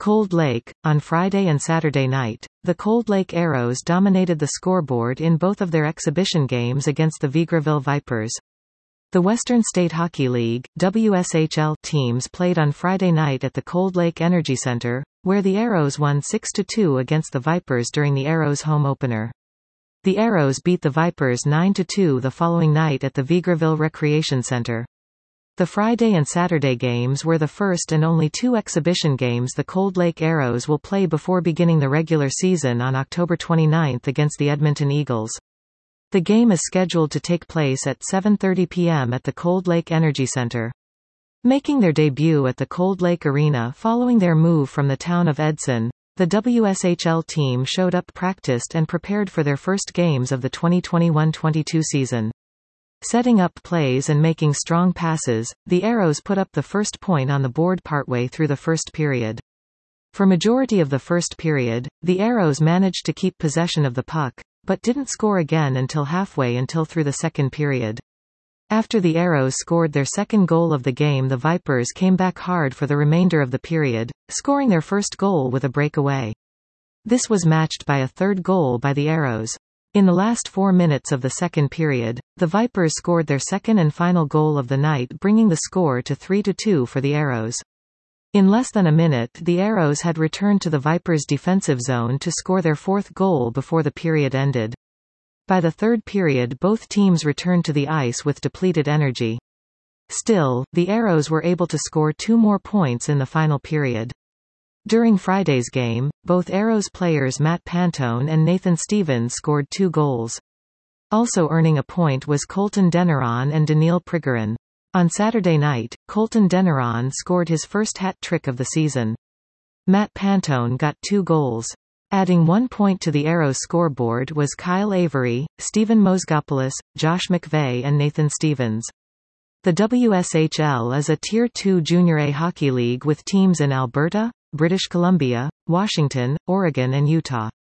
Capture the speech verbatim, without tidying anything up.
Cold Lake. On Friday and Saturday night, the Cold Lake Arrows dominated the scoreboard in both of their exhibition games against the Vegreville Vipers. The Western State Hockey League (W S H L) teams played on Friday night at the Cold Lake Energy Center, where the Arrows won six to two against the Vipers during the Arrows' home opener. The Arrows beat the Vipers nine to two the following night at the Vegreville Recreation Center. The Friday and Saturday games were the first and only two exhibition games the Cold Lake Arrows will play before beginning the regular season on October twenty-ninth against the Edmonton Eagles. The game is scheduled to take place at seven thirty p m at the Cold Lake Energy Center. Making their debut at the Cold Lake Arena following their move from the town of Edson, the W S H L team showed up, practiced and prepared for their first games of the twenty twenty-one twenty-two season. Setting up plays and making strong passes, the Arrows put up the first point on the board partway through the first period. For majority of the first period, the Arrows managed to keep possession of the puck, but didn't score again until halfway until through the second period. After the Arrows scored their second goal of the game, the Vipers came back hard for the remainder of the period, scoring their first goal with a breakaway. This was matched by a third goal by the Arrows. In the last four minutes of the second period, the Vipers scored their second and final goal of the night, bringing the score to three to two for the Arrows. In less than a minute, the Arrows had returned to the Vipers' defensive zone to score their fourth goal before the period ended. By the third period, both teams returned to the ice with depleted energy. Still, the Arrows were able to score two more points in the final period. During Friday's game, both Arrows players Matt Pantone and Nathan Stevens scored two goals. Also earning a point was Colton Deneron and Daniil Prigorin. On Saturday night, Colton Deneron scored his first hat trick of the season. Matt Pantone got two goals. Adding one point to the Arrows scoreboard was Kyle Avery, Stephen Mozgopoulos, Josh McVeigh and Nathan Stevens. The W S H L is a Tier two Junior A hockey league with teams in Alberta, British Columbia, Washington, Oregon and Utah.